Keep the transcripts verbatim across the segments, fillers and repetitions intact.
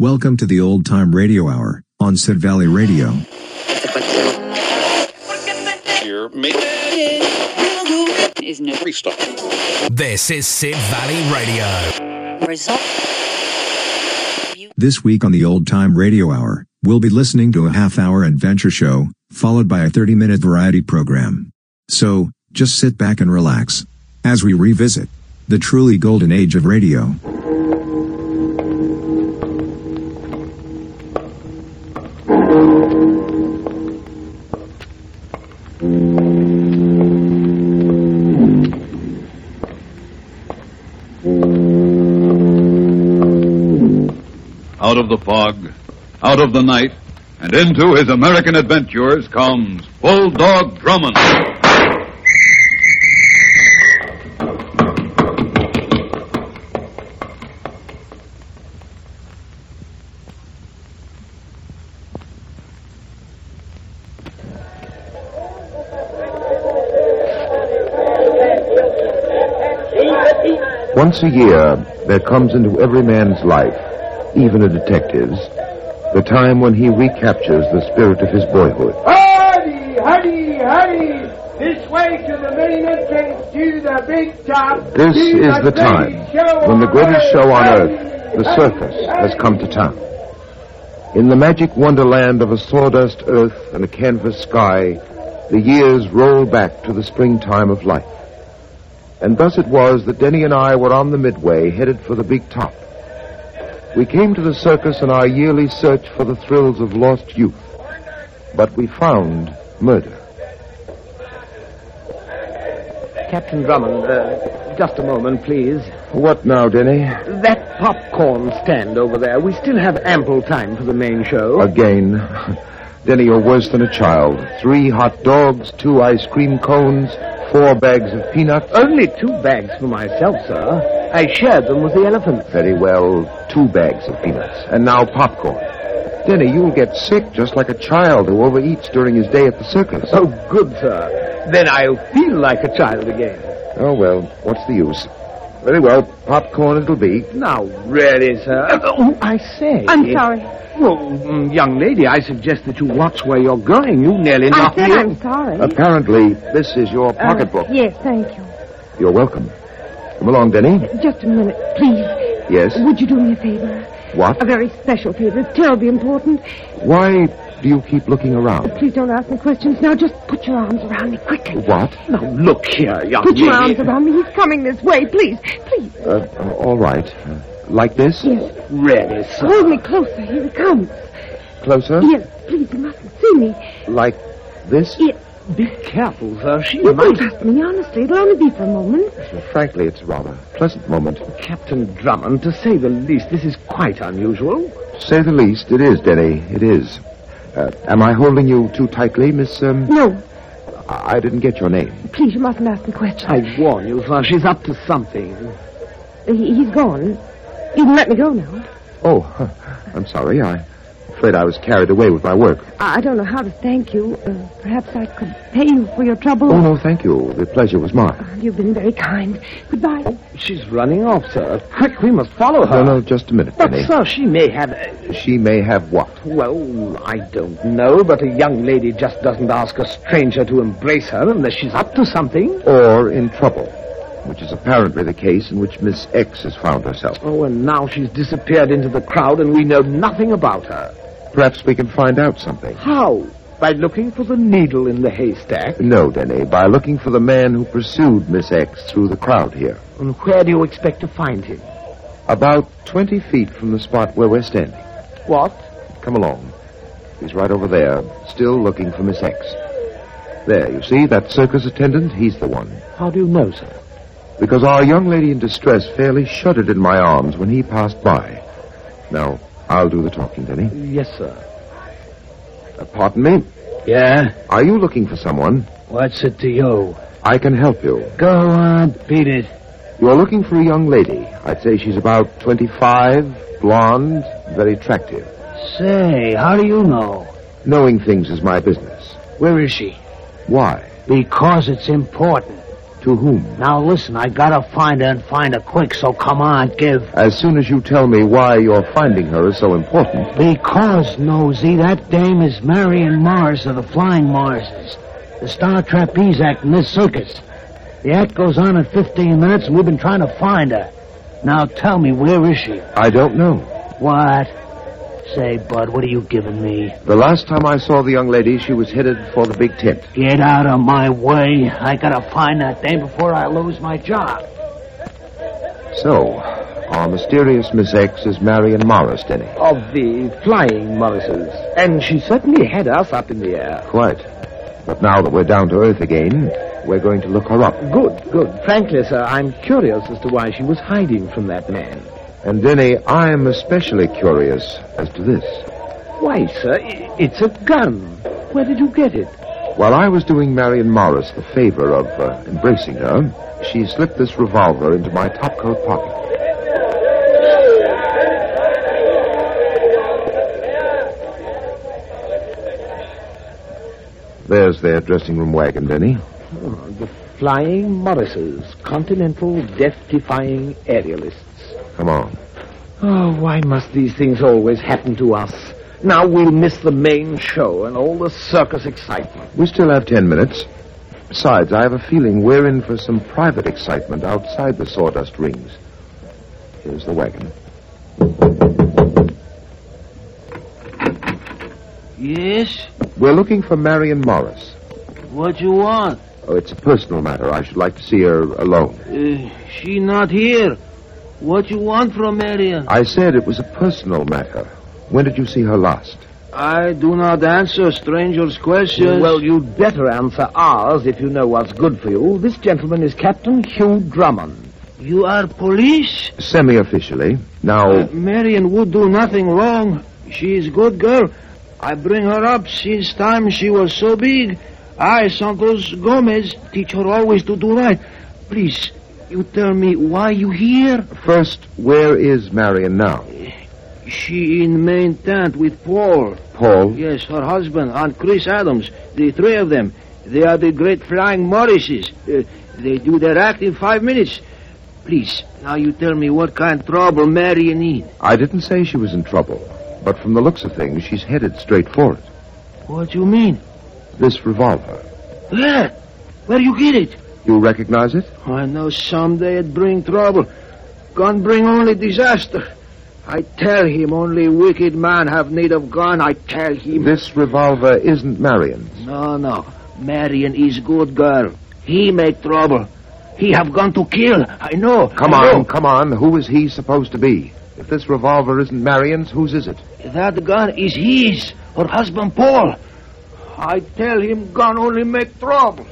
Welcome to the Old Time Radio Hour on Sid Valley Radio. Here, maybe is no restart. This is Sid Valley Radio. Result. This week on the Old Time Radio Hour, we'll be listening to a half-hour adventure show, followed by a thirty-minute variety program. So, just sit back and relax as we revisit the truly golden age of radio. Out of the fog, out of the night, and into his American adventures comes Bulldog Drummond. Once a year, there comes into every man's life, even a detective's, the time when he recaptures the spirit of his boyhood. Hurry, hurry, hurry! This way to the main entrance to the big top. This is the time when the greatest show on earth, the circus, has come to town. In the magic wonderland of a sawdust earth and a canvas sky, the years roll back to the springtime of life. And thus it was that Denny and I were on the midway, headed for the big top. We came to the circus in our yearly search for the thrills of lost youth. But we found murder. Captain Drummond, uh, just a moment, please. What now, Denny? That popcorn stand over there. We still have ample time for the main show. Again. Denny, you're worse than a child. Three hot dogs, two ice cream cones, four bags of peanuts. Only two bags for myself, sir. I shared them with the elephants. Very well, two bags of peanuts. And now popcorn. Denny, you'll get sick just like a child who overeats during his day at the circus. Oh, good, sir. Then I'll feel like a child again. Oh, well, what's the use? Very well, popcorn it'll be. Now, really, sir. Oh, I say. I'm sorry. Well, mm, young lady, I suggest that you watch where you're going. You nearly I knocked said me I'm in. sorry. Apparently, this is your pocketbook. Uh, yes, thank you. You're welcome. Come along, Denny. Just a minute, please. Yes? Would you do me a favor? What? A very special favor. It's terribly important. Why do you keep looking around? Please don't ask me questions now. Just put your arms around me quickly. What? Now, look here, young Put lady. your arms around me. He's coming this way. Please, please. Uh, uh, all right. Uh, like this? Yes. Really, sir. Hold me closer. Here he comes. Closer? Yes, please. You mustn't see me. Like this? Yes. Be careful, sir. She You might... can trust me, honestly. It'll only be for a moment. Well, frankly, it's a rather pleasant moment. Captain Drummond, to say the least, this is quite unusual. To say the least, it is, Denny. It is. Uh, am I holding you too tightly, Miss, um... No. I, I didn't get your name. Please, you mustn't ask me questions. I warn you, sir, she's up to something. He, he's gone. You can let me go now. Oh, huh. I'm sorry. I'm afraid I was carried away with my work. I don't know how to thank you. Uh, perhaps I could pay you for your trouble. Oh, no, thank you. The pleasure was mine. You've been very kind. Goodbye. She's running off, sir. Quick, we must follow her. No, no, just a minute, But, Denny. sir, she may have... Uh, She may have what? well, I don't know, but a young lady just doesn't ask a stranger to embrace her unless she's up to something. Or in trouble, which is apparently the case in which Miss X has found herself. Oh, and now she's disappeared into the crowd and we know nothing about her. Perhaps we can find out something. How? By looking for the needle in the haystack? No, Denny, by looking for the man who pursued Miss X through the crowd here. And where do you expect to find him? About twenty feet from the spot where we're standing. What? Come along. He's right over there, still looking for Miss X. There, you see, that circus attendant? He's the one. How do you know, sir? Because our young lady in distress fairly shuddered in my arms when he passed by. Now, I'll do the talking, Denny. Yes, sir. Uh, pardon me? Yeah? Are you looking for someone? What's it to you? I can help you. Go on, beat it. You're looking for a young lady. I'd say she's about twenty-five, blonde, very attractive. Say, how do you know? Knowing things is my business. Where is she? Why? Because it's important. To whom? Now listen, I gotta find her and find her quick, so come on, give. As soon as you tell me why your finding her is so important. Because, Nosy, that dame is Marion Morris of the Flying Morrises, the star trapeze act in this circus. The act goes on in fifteen minutes, and we've been trying to find her. Now tell me, where is she? I don't know. What? Say, Bud, what are you giving me? The last time I saw the young lady, she was headed for the big tent. Get out of my way. I gotta find that dame before I lose my job. So, our mysterious Miss X is Marion Morris, Denny. Of the Flying Morrises. And she certainly had us up in the air. Quite. But now that we're down to earth again, we're going to look her up. Good, good. Frankly, sir, I'm curious as to why she was hiding from that man. And, Denny, I'm especially curious as to this. Why, sir, it's a gun. Where did you get it? While I was doing Marion Morris the favor of uh, embracing her, she slipped this revolver into my topcoat pocket. There's their dressing room wagon, Denny. Oh, the Flying Morrises, continental death-defying aerialists. Come on. Oh, why must these things always happen to us? Now we'll miss the main show and all the circus excitement. We still have ten minutes. Besides, I have a feeling we're in for some private excitement outside the sawdust rings. Here's the wagon. Yes? We're looking for Marion Morris. What you want? Oh, it's a personal matter. I should like to see her alone. Uh, she not here. What you want from Marion? I said it was a personal matter. When did you see her last? I do not answer strangers' questions. Well, you'd better answer ours if you know what's good for you. This gentleman is Captain Hugh Drummond. You are police? Semi-officially. Now... Uh, Marion would do nothing wrong. She is good girl. I bring her up since time she was so big. I, Santos Gomez, teach her always to do right. Please, you tell me why you here? First, where is Marion now? She in main tent with Paul. Paul? Yes, her husband and Chris Adams. The three of them. They are the great Flying Morrises. Uh, they do their act in five minutes. Please, now you tell me what kind of trouble Marion need. I didn't say she was in trouble. But from the looks of things, she's headed straight for it. What do you mean? This revolver. Where? Where you get it? You recognize it? I know someday it bring trouble. Gun bring only disaster. I tell him only wicked man have need of gun. I tell him. This revolver isn't Marion's. No, no. Marion is good girl. He make trouble. He have gun to kill. I know. Come I on, know. come on. Who is he supposed to be? If this revolver isn't Marion's, whose is it? That gun is his. Her husband Paul. I tell him gun only make trouble.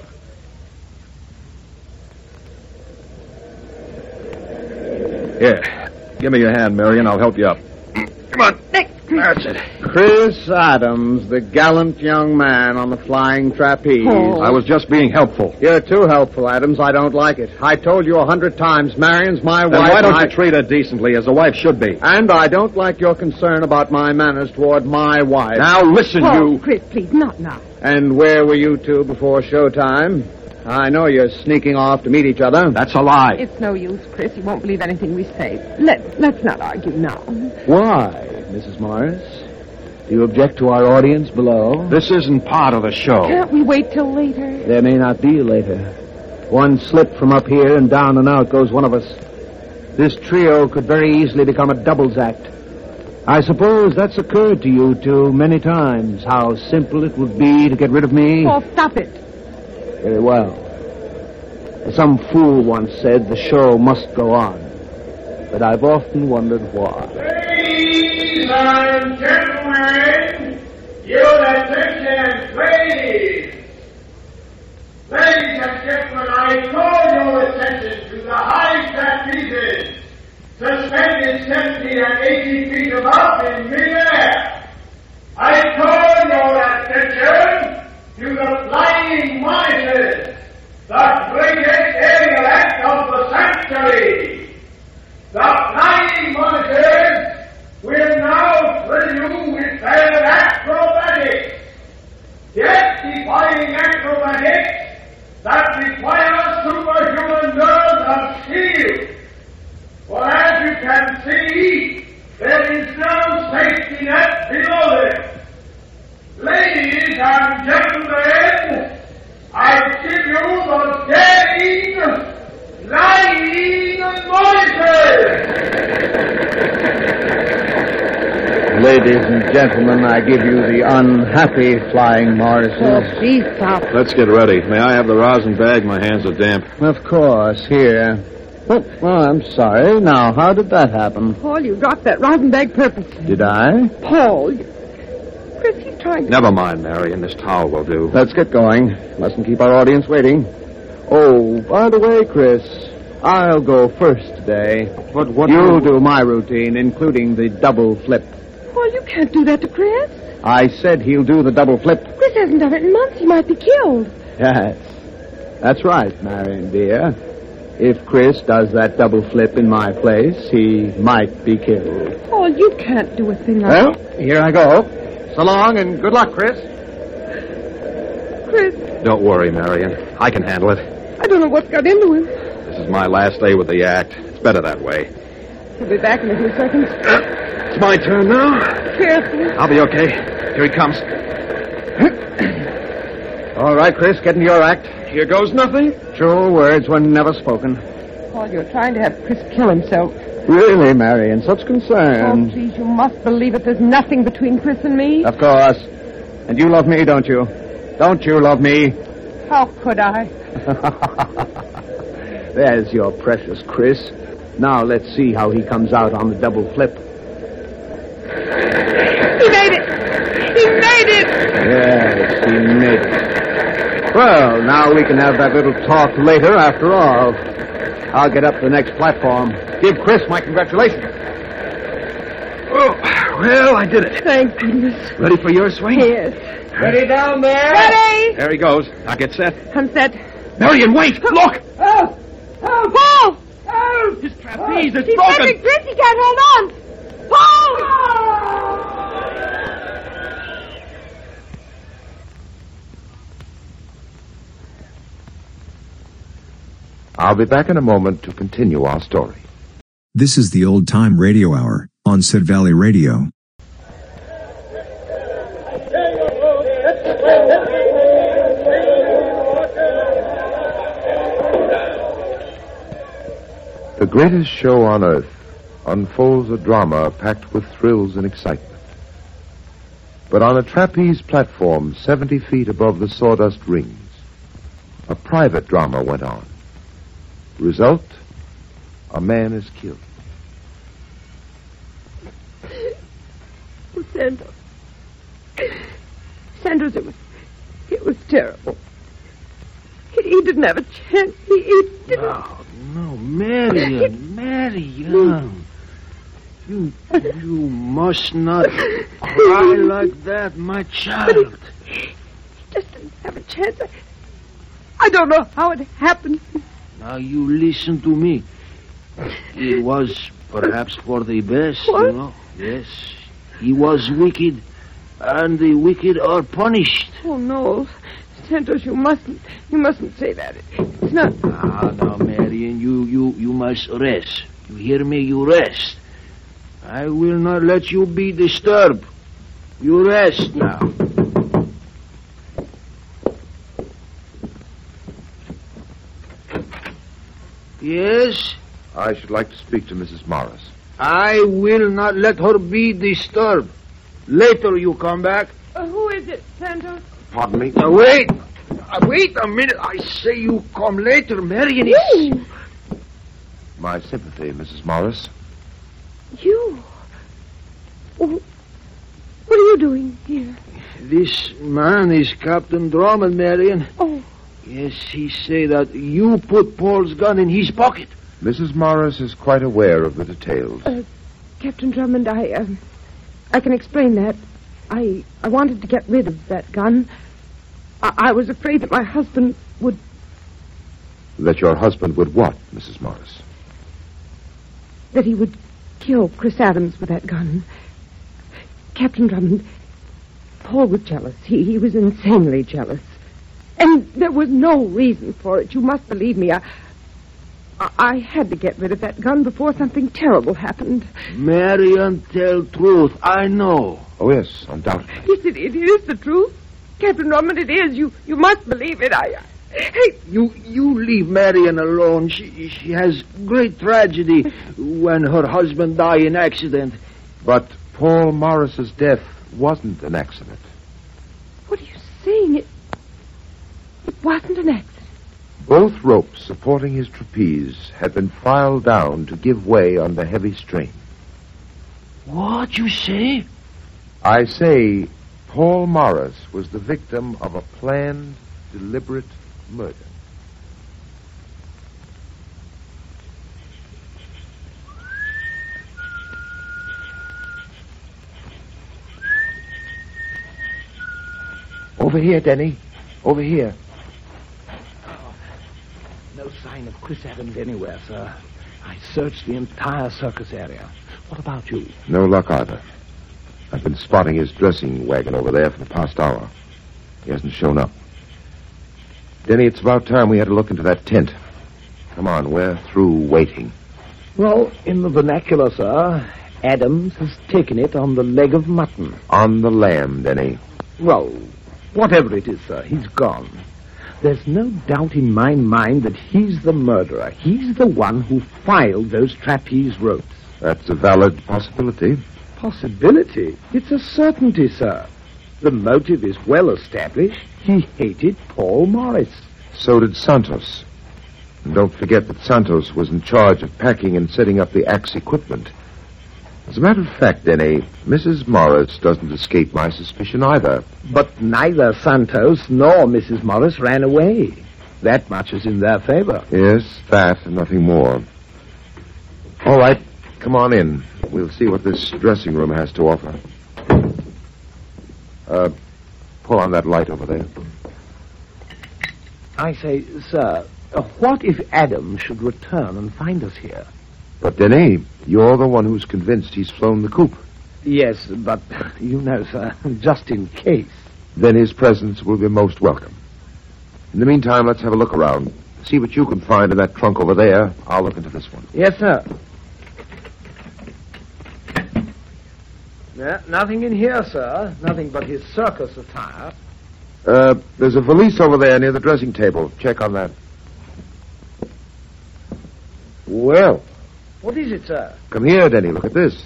Here. Give me your hand, Marion. I'll help you up. Come on. That's it. Chris Adams, the gallant young man on the flying trapeze. Oh. I was just being helpful. You're too helpful, Adams. I don't like it. I told you a hundred times, Marion's my Then wife. why don't I... you treat her decently, as a wife should be? And I don't like your concern about my manners toward my wife. Now listen, Oh, you. Chris, please, not now. And where were you two before showtime? I know you're sneaking off to meet each other. That's a lie. It's no use, Chris. You won't believe anything we say. Let, let's not argue now. Why, Missus Morris? Do you object to our audience below? This isn't part of the show. Can't we wait till later? There may not be later. One slip from up here and down and out goes one of us. This trio could very easily become a doubles act. I suppose that's occurred to you two many times, how simple it would be to get rid of me. Oh, stop it. Very well. As some fool once said, the show must go on. But I've often wondered why. Ladies and gentlemen, your attention, please. Ladies and gentlemen, I call your attention to the high trapezes, suspended seventy and eighty feet above in midair. I call your attention to the flying monitors, the greatest aerial act of the century. The flying monitors will now thrill you with their acrobatics. Death-defying acrobatics that require superhuman Ladies and gentlemen, I give you the unhappy Flying Morrises. Oh, please stop. Let's get ready. May I have the rosin bag? My hands are damp. Of course, here. Oh, oh, I'm sorry. Now, how did that happen? Paul, you dropped that rosin bag purposely. Did I? Paul, you... Chris, he's trying to... Never mind, Marion. This towel will do. Let's get going. Mustn't keep our audience waiting. Oh, by the way, Chris, I'll go first today. But what... You'll do my routine, including the double flip. Paul, you can't do that to Chris. I said he'll do the double flip. Chris hasn't done it in months. He might be killed. Yes. That's right, Marion, dear. If Chris does that double flip in my place, he might be killed. Paul, you can't do a thing like Well, that. here I go. So long and good luck, Chris. Chris, Don't worry, Marion. I can handle it. I don't know what's got into him. This is my last day with the act. It's better that way. He'll be back in a few seconds. It's my turn now. Careful. I'll be okay. Here he comes. All right, Chris, get into your act. Here goes nothing. True words were never spoken. Paul, you're trying to have Chris kill himself. Really, Marion, such Oh, concern. please, you must believe it. There's nothing between Chris and me. Of course. And you love me, don't you? Don't you love me? How could I? There's your precious Chris. Now let's see how he comes out on the double flip. He made it! He made it! Yes, he made it. Well, now we can have that little talk later after all. I'll get up to the next platform. Give Chris my congratulations. Oh, well, I did it. Thank goodness. Ready for your swing? Yes. Ready down there? Ready? There he goes. Now get set. I'm set. Marion, wait! Look! Oh! Oh! Paul! Oh! His trapeze is He's broken! getting Chris. He can't hold on. Paul! I'll be back in a moment to continue our story. This is the Old Time Radio Hour on Sid Valley Radio. The greatest show on earth unfolds a drama packed with thrills and excitement. But on a trapeze platform seventy feet above the sawdust rings, a private drama went on. Result, a man is killed. Oh, Santos. Santos, it was, it was terrible. He, he didn't have a chance. He, he didn't. No, no, Marion, Marion. You, you must not cry like that, my child. He, he just didn't have a chance. I, I don't know how it happened. Now you listen to me. It was perhaps for the best, What? you know. Yes, he was wicked, and the wicked are punished. Oh, no. Santos, you mustn't, you mustn't say that. It, it's not... Ah, now, Marion, you, you, you must rest. You hear me? You rest. I will not let you be disturbed. You rest now. Yes? I should like to speak to Missus Morris. I will not let her be disturbed. Later you come back. Uh, who is it, Santos? Pardon me? Now, wait. Uh, wait a minute. I say you come later, Marion. You? My sympathy, Missus Morris. You? Oh, what are you doing here? This man is Captain Drummond, Marion. Oh. Yes, he say that you put Paul's gun in his pocket. Missus Morris is quite aware of the details. Uh, Captain Drummond, I, um, I can explain that. I, I wanted to get rid of that gun. I, I was afraid that my husband would... That your husband would what, Missus Morris? That he would kill Chris Adams with that gun. Captain Drummond, Paul was jealous. He, he was insanely jealous. And there was no reason for it. You must believe me. I, I, I had to get rid of that gun before something terrible happened. Marion, tell truth. I know. Oh, yes, undoubtedly. Yes, it, it is the truth. Captain Drummond, it is. You you must believe it. I... I hey, You you leave Marion alone. She she has great tragedy when her husband die in accident. But Paul Morris's death wasn't an accident. What are you saying? It, it wasn't an accident. Both ropes supporting his trapeze had been filed down to give way under heavy strain. What you say? I say Paul Morris was the victim of a planned, deliberate murder. Over here, Denny. Over here. No sign of Chris Adams anywhere, sir. I searched the entire circus area. What about you? No luck either. I've been spotting his dressing wagon over there for the past hour. He hasn't shown up. Denny, it's about time we had a look into that tent. Come on, we're through waiting. Well, in the vernacular, sir, Adams has taken it on the leg of mutton. On the lamb, Denny. Well, whatever it is, sir, he's gone. There's no doubt in my mind that he's the murderer. He's the one who filed those trapeze ropes. That's a valid possibility. Possibility? It's a certainty, sir. The motive is well established. He hated Paul Morris. So did Santos. And don't forget that Santos was in charge of packing and setting up the axe equipment. As a matter of fact, Denny, Missus Morris doesn't escape my suspicion either. But neither Santos nor Missus Morris ran away. That much is in their favor. Yes, that and nothing more. All right, come on in. We'll see what this dressing room has to offer. Uh, pull on that light over there. I say, sir, uh, what if Adams should return and find us here? But, Denny, you're the one who's convinced he's flown the coop. Yes, but, you know, sir, just in case. Then his presence will be most welcome. In the meantime, let's have a look around. See what you can find in that trunk over there. I'll look into this one. Yes, sir. Yeah, nothing in here, sir. Nothing but his circus attire. Uh, there's a valise over there near the dressing table. Check on that. Well... What is it, sir? Come here, Denny. Look at this.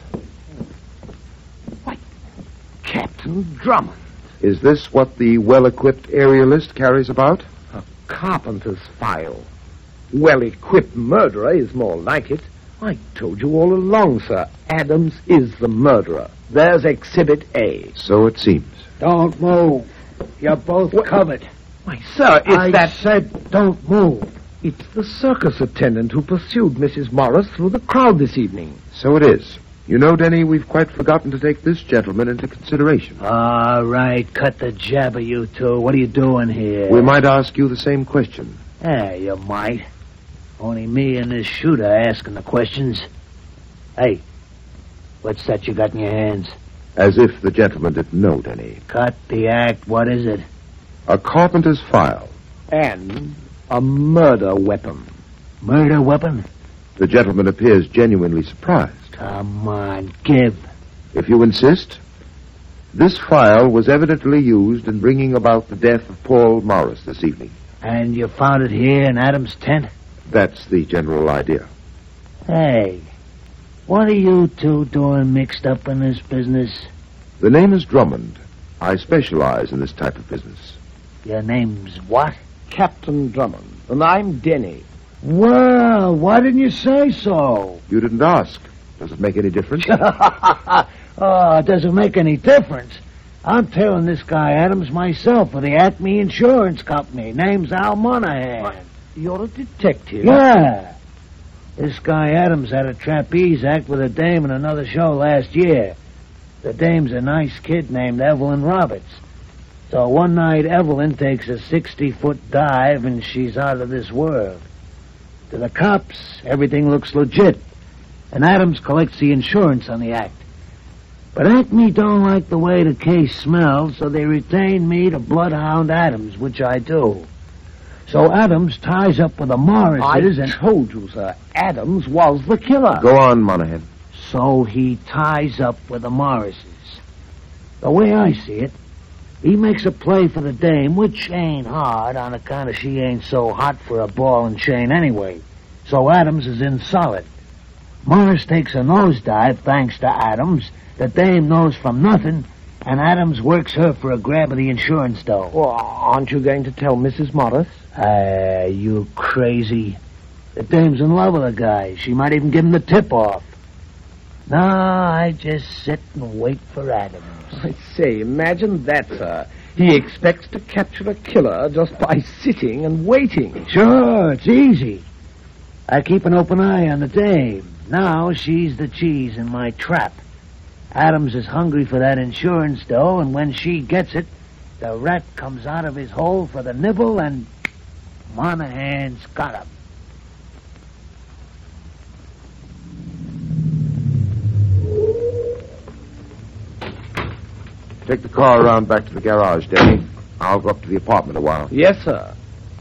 Why, Captain Drummond. Is this what the well-equipped aerialist carries about? A carpenter's file. Well-equipped murderer is more like it. I told you all along, sir. Adams is the murderer. There's Exhibit A. So it seems. Don't move. You're both what? covered. Why, sir, it's I that... said don't move. It's the circus attendant who pursued Missus Morris through the crowd this evening. So it is. You know, Denny, we've quite forgotten to take this gentleman into consideration. All right, cut the jabber, you two. What are you doing here? We might ask you the same question. Yeah, you might. Only me and this shooter asking the questions. Hey, what's that you got in your hands? As if the gentleman didn't know, Denny. Cut the act. What is it? A carpenter's file. And a murder weapon. Murder weapon? The gentleman appears genuinely surprised. Come on, give. If you insist. This file was evidently used in bringing about the death of Paul Morris this evening. And you found it here in Adams' tent? That's the general idea. Hey, what are you two doing mixed up in this business? The name is Drummond. I specialize in this type of business. Your name's what? Captain Drummond. And I'm Denny. Well, why didn't you say so? You didn't ask. Does it make any difference? Oh, it doesn't make any difference. I'm tailing this guy Adams myself for the Acme Insurance Company. Name's Al Monahan. What? You're a detective? Yeah. This guy Adams had a trapeze act with a dame in another show last year. The dame's a nice kid named Evelyn Roberts. So one night Evelyn takes a sixty-foot dive and she's out of this world. To the cops, everything looks legit. And Adams collects the insurance on the act. But Acme don't like the way the case smells, so they retain me to bloodhound Adams, which I do. So Adams ties up with the Morrises I and... told you, sir. Adams was the killer. Go on, Monahan. So he ties up with the Morrises. The way I see it, he makes a play for the dame, which ain't hard on account of she ain't so hot for a ball and chain anyway. So Adams is in solid. Morris takes a nosedive thanks to Adams, The dame knows from nothing, and Adams works her for a grab of the insurance dough. Well, aren't you going to tell Missus Morris? Ah, uh, you crazy. The dame's in love with the guy. She might even give him the tip-off. No, I just sit and wait for Adams. I say, imagine that, sir. He expects to capture a killer just by sitting and waiting. Sure, it's easy. I keep an open eye on the dame. Now she's the cheese in my trap. Adams is hungry for that insurance dough, and when she gets it, the rat comes out of his hole for the nibble, and Monahan's got him. Take the car around back to the garage, Denny. I'll go up to the apartment a while. Yes, sir.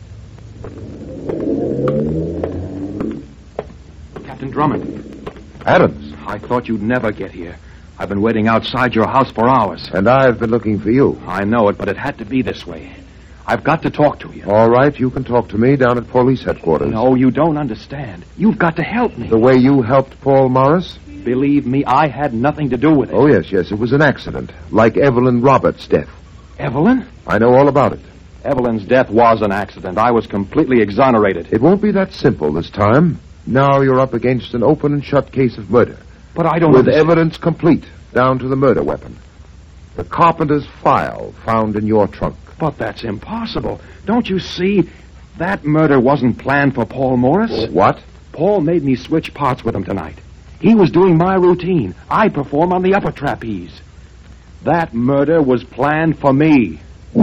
Captain Drummond. Adams. I thought you'd never get here. I've been waiting outside your house for hours. And I've been looking for you. I know it, but it had to be this way. I've got to talk to you. All right, you can talk to me down at police headquarters. No, you don't understand. You've got to help me. The way you helped Paul Morris? Believe me, I had nothing to do with it. Oh, yes, yes, it was an accident. Like Evelyn Roberts' death. Evelyn? I know all about it. Evelyn's death was an accident. I was completely exonerated. It won't be that simple this time. Now you're up against an open and shut case of murder. But I don't With understand. evidence complete, down to the murder weapon. The carpenter's file found in your trunk. But that's impossible. Don't you see? That murder wasn't planned for Paul Morris. What? Paul made me switch parts with him tonight. He was doing my routine. I perform on the upper trapeze. That murder was planned for me.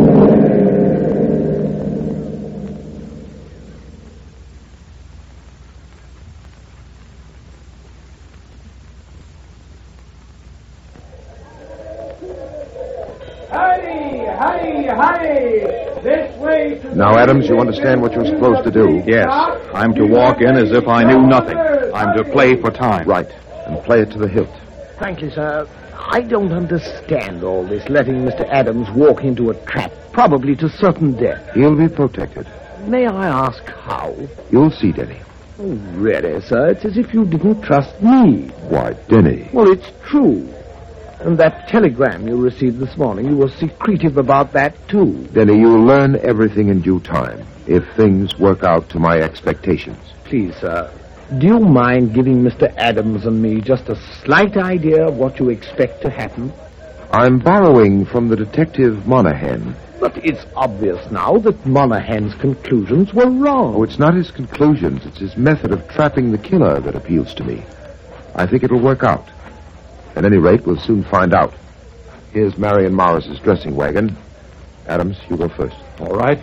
Hurry, hurry, hurry! This way to... Now, Adams, you understand what you're supposed to do. Yes, I'm to walk in as if I knew nothing. I'm to play for time. Right, and play it to the hilt. Thank you, sir. I don't understand all this, letting Mister Adams walk into a trap, probably to certain death. He'll be protected. May I ask how? You'll see, Denny. Oh, really, sir? It's as if you didn't trust me. Why, Denny. Well, it's true. And that telegram you received this morning, you were secretive about that, too. Denny, you'll learn everything in due time, if things work out to my expectations. Please, sir, do you mind giving Mister Adams and me just a slight idea of what you expect to happen? I'm borrowing from the detective Monahan. But it's obvious now that Monahan's conclusions were wrong. Oh, it's not his conclusions. It's his method of trapping the killer that appeals to me. I think it'll work out. At any rate, we'll soon find out. Here's Marion Morris's dressing wagon. Adams, you go first. All right.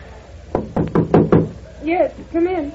Yes, come in.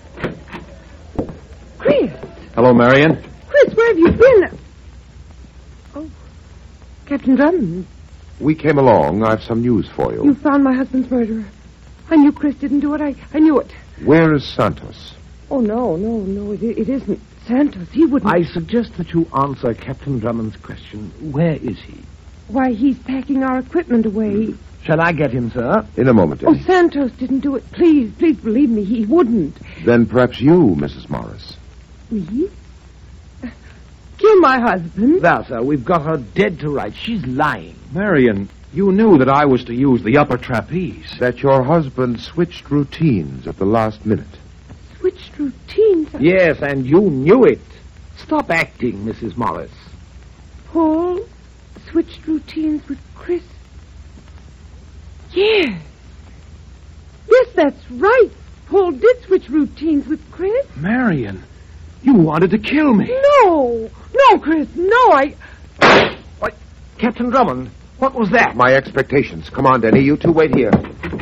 Chris! Hello, Marion. Chris, where have you been? Oh, Captain Drummond. We came along. I've some news for you. You found my husband's murderer. I knew Chris didn't do it. I, I knew it. Where is Santos? Oh, no, no, no, it, it isn't Santos. He wouldn't... I suggest that you answer Captain Drummond's question. Where is he? Why, he's packing our equipment away. Shall I get him, sir? In a moment, Oh, Denny. Santos didn't do it. Please, please believe me, he wouldn't. Then perhaps you, Missus Morris. We? Kill my husband? There, sir, we've got her dead to rights. She's lying. Marion, you knew that I was to use the upper trapeze. That your husband switched routines at the last minute. Switched routines? Yes, and you knew it. Stop acting, Missus Morris. Paul switched routines with Chris? Yes. Yes, that's right. Paul did switch routines with Chris. Marion, you wanted to kill me. No. No, Chris, no, I... What? Captain Drummond, what was that? My expectations. Come on, Denny. You two wait here.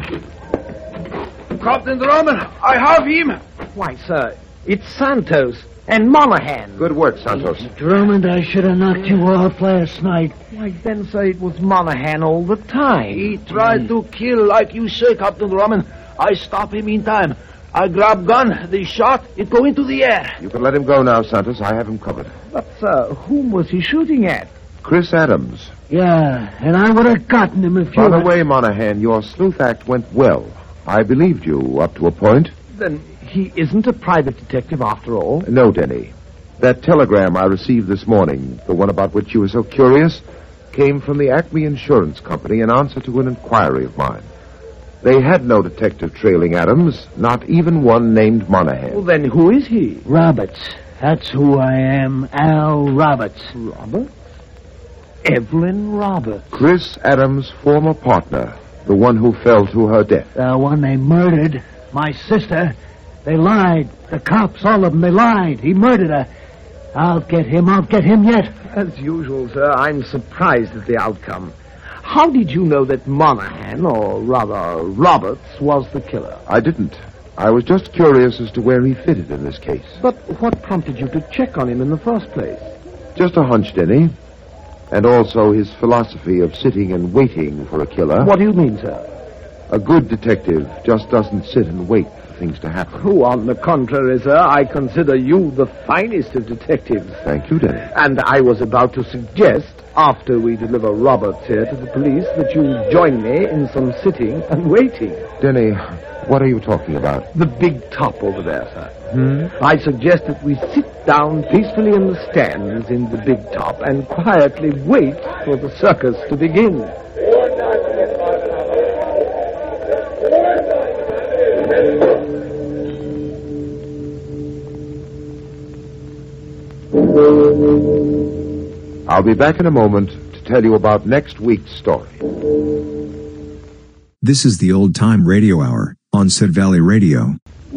Captain Drummond, I have him. Why, sir, it's Santos and Monahan. Good work, Santos. Drummond, I should have knocked you off last night. Why, then, sir, it was Monahan all the time. He tried to kill, like you say, Captain Drummond. I stop him in time. I grab gun, the shot, it go into the air. You can let him go now, Santos. I have him covered. But, sir, whom was he shooting at? Chris Adams. Yeah, and I would have gotten him if you... By the way, Monahan, your sleuth act went well. I believed you up to a point. Then he isn't a private detective after all? No, Denny. That telegram I received this morning, the one about which you were so curious, came from the Acme Insurance Company in answer to an inquiry of mine. They had no detective trailing Adams, not even one named Monahan. Well, then who is he? Roberts. That's who I am. Al Roberts. Roberts? Evelyn Roberts. Chris Adams' former partner, the one who fell to her death. The one they murdered. My sister. They lied. The cops, all of them, they lied. He murdered her. I'll get him. I'll get him yet. As usual, sir, I'm surprised at the outcome. How did you know that Monahan, or rather Roberts, was the killer? I didn't. I was just curious as to where he fitted in this case. But what prompted you to check on him in the first place? Just a hunch, Denny. And also his philosophy of sitting and waiting for a killer. What do you mean, sir? A good detective just doesn't sit and wait for things to happen. Oh, on the contrary, sir, I consider you the finest of detectives. Thank you, Denny. And I was about to suggest, after we deliver Roberts here to the police, that you join me in some sitting and waiting. Denny, what are you talking about? The big top over there, sir. Hmm? I suggest that we sit down peacefully in the stands in the big top and quietly wait for the circus to begin. I'll be back in a moment to tell you about next week's story. This is the Old Time Radio Hour on Sid Valley Radio.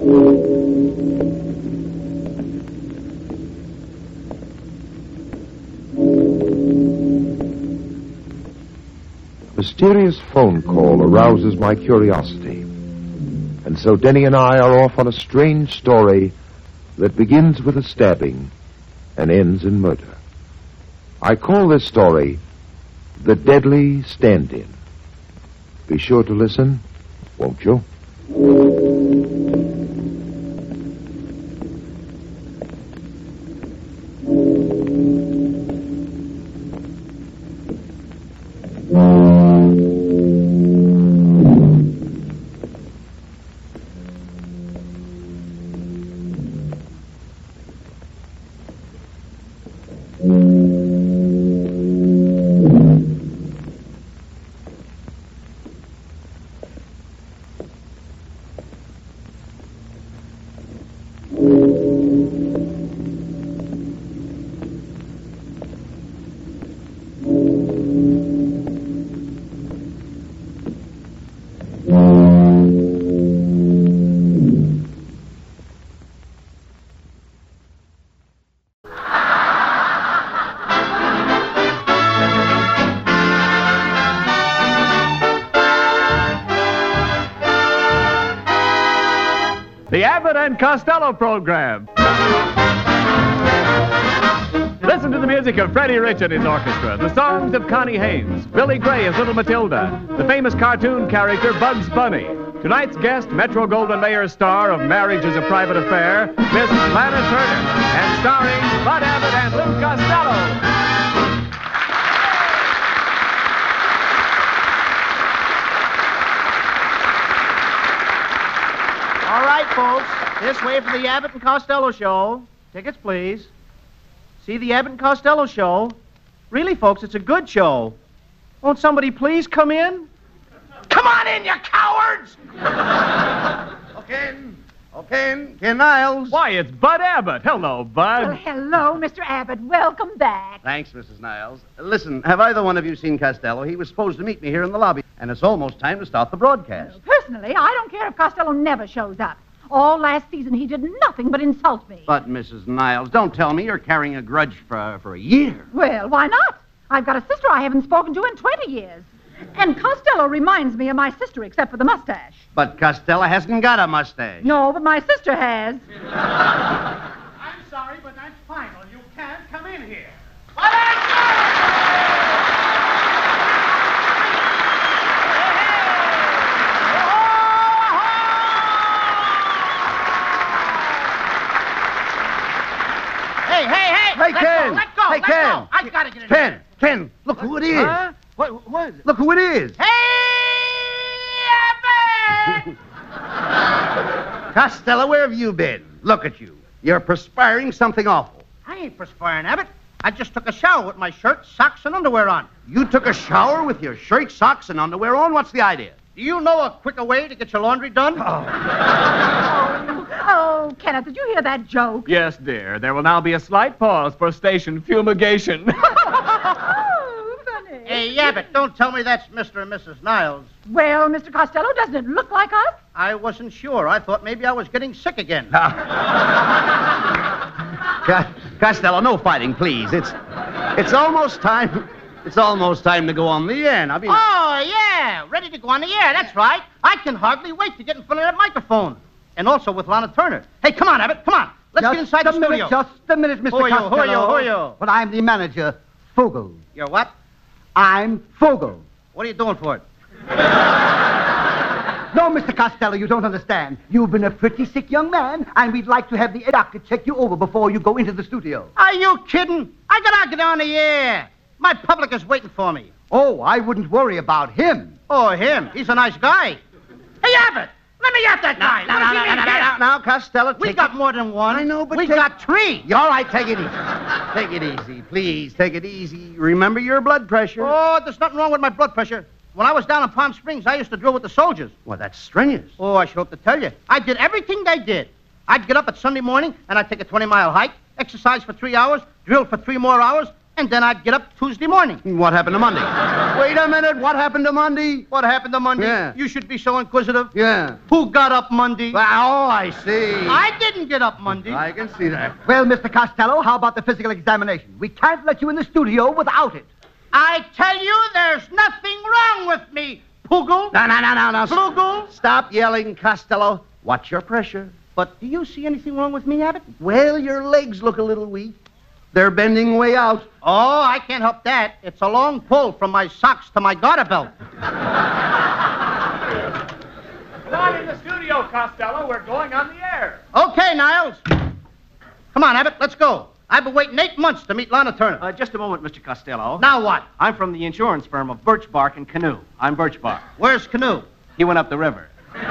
Mysterious phone call arouses my curiosity. And so Denny and I are off on a strange story that begins with a stabbing and ends in murder. I call this story The Deadly Stand-In. Be sure to listen, won't you? The Abbott and Costello program. Listen to the music of Freddie Rich and his orchestra, the songs of Connie Haynes, Billy Gray as Little Matilda, the famous cartoon character Bugs Bunny. Tonight's guest, Metro-Goldwyn-Mayer star of Marriage is a Private Affair, Miss Lana Turner, and starring Bud Abbott and Lou Costello. All right, folks, this way for the Abbott and Costello show. Tickets, please. See the Abbott and Costello show? Really, folks, it's a good show. Won't somebody please come in? Come on in, you cowards! Okay, okay, Ken Niles. Why, it's Bud Abbott. Hello, Bud. Well, hello, Mister Abbott. Welcome back. Thanks, Missus Niles. Listen, have either one of you seen Costello? He was supposed to meet me here in the lobby, and it's almost time to start the broadcast. Personally, I don't care if Costello never shows up. All last season, he did nothing but insult me. But, Missus Niles, don't tell me you're carrying a grudge for, for a year. Well, why not? I've got a sister I haven't spoken to in twenty years. And Costello reminds me of my sister, except for the mustache. But Costello hasn't got a mustache. No, but my sister has. I'm sorry, but that's final. You can't come in here. Hey, hey, hey! Hey, let Ken! Go, let go! Hey, let Ken! Go. I gotta get in Ken! here. Ken! Look who it is! Huh? What? What? Look who it is! Hey, Abbott! Costello, where have you been? Look at you. You're perspiring something awful. I ain't perspiring, Abbott. I just took a shower with my shirt, socks, and underwear on. You took a shower with your shirt, socks, and underwear on? What's the idea? Do you know a quicker way to get your laundry done? Oh, oh, Kenneth, did you hear that joke? Yes, dear. There will now be a slight pause for station fumigation. Oh, funny. Hey, Abbott, don't tell me that's Mister and Missus Niles. Well, Mister Costello, doesn't it look like us? I wasn't sure. I thought maybe I was getting sick again. Costello, no fighting, please. It's it's almost time. It's almost time to go on the air. Now, be Oh, yeah. Ready to go on the air. That's right. I can hardly wait to get in front of that microphone. And also with Lana Turner. Hey, come on, Abbott. Come on. Let's just get inside the a minute, studio. Just a minute, Mister Who are you? Costello. Who are you? Who are you? But I'm the manager, Fogel. You're what? I'm Fogel. What are you doing for it? No, Mister Costello, you don't understand. You've been a pretty sick young man, and we'd like to have the doctor check you over before you go into the studio. Are you kidding? I gotta get on the air. My public is waiting for me. Oh, I wouldn't worry about him. Oh, him? He's a nice guy. Hey, Abbott, let me at that guy. Now, now, now, now, now, now, Costello, We take got it. more than one. I know, but we take- got three. All right, take it easy. Take it easy, please. Take it easy. Remember your blood pressure. Oh, there's nothing wrong with my blood pressure. When I was down in Palm Springs, I used to drill with the soldiers. Well, that's strenuous. Oh, I should hope to tell you. I did everything they did. I'd get up at Sunday morning, and I'd take a twenty-mile hike, exercise for three hours, drill for three more hours, and then I'd get up Tuesday morning. What happened to Monday? Wait a minute. What happened to Monday? What happened to Monday? Yeah. You should be so inquisitive. Yeah. Who got up Monday? Oh, I see. I didn't get up Monday. I can see that. Well, Mister Costello, how about the physical examination? We can't let you in the studio without it. I tell you, there's nothing wrong with me, Poogle. No, no, no, no, no. Poogle. Stop yelling, Costello. Watch your pressure. But do you see anything wrong with me, Abbott? Well, your legs look a little weak. They're bending way out. Oh, I can't help that. It's a long pull from my socks to my garter belt. Come on in the studio, Costello. We're going on the air. Okay, Niles. Come on, Abbott, let's go. I've been waiting eight months to meet Lana Turner. Uh, just a moment, Mister Costello. Now what? I'm from the insurance firm of Birch Bark and Canoe. I'm Birch Bark. Where's Canoe? He went up the river.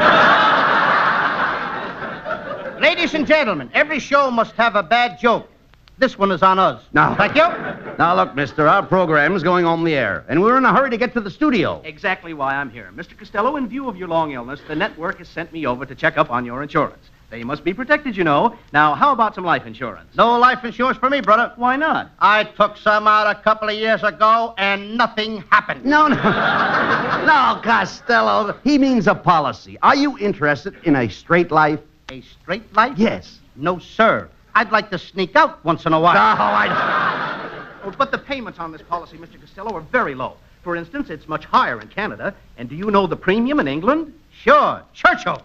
Ladies and gentlemen, every show must have a bad joke. This one is on us. Now, Thank you. Now, look, mister, our program's going on the air, and we're in a hurry to get to the studio. Exactly why I'm here. Mister Costello, in view of your long illness, the network has sent me over to check up on your insurance. They must be protected, you know. Now, how about some life insurance? No life insurance for me, brother. Why not? I took some out a couple of years ago, and nothing happened. No, no. No, Costello. He means a policy. Are you interested in a straight life? A straight life? Yes. No, sir. I'd like to sneak out once in a while. No, I... Oh, but the payments on this policy, Mister Costello, are very low. For instance, it's much higher in Canada. And do you know the premium in England? Sure, Churchill.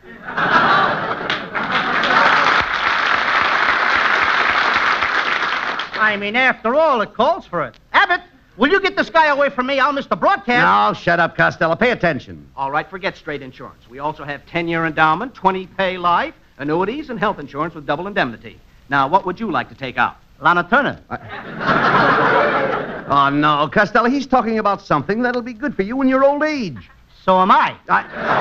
I mean, after all, it calls for it. Abbott, will you get this guy away from me? I'll miss the broadcast. No, shut up, Costello. Pay attention. All right, forget straight insurance. We also have ten-year endowment, twenty-pay life, annuities, and health insurance with double indemnity. Now, what would you like to take out? Lana Turner. Oh, no, Costello, he's talking about something that'll be good for you in your old age. So am I. I...